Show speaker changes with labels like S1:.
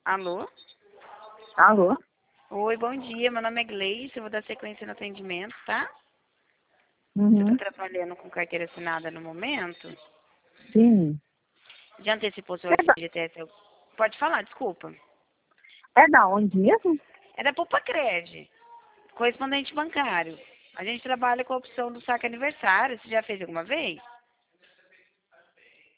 S1: Alô?
S2: Alô?
S1: Oi, bom dia. Meu nome é Gleice. Eu vou dar sequência no atendimento, tá? Você
S2: Uhum.
S1: está trabalhando com carteira assinada no momento?
S2: Sim.
S1: Já antecipou seu
S2: É da,
S1: FGTS? Pode falar, desculpa.
S2: é da onde mesmo?
S1: É da Poupa-Cred, correspondente bancário. A gente trabalha com a opção do saque aniversário. Você já fez alguma vez?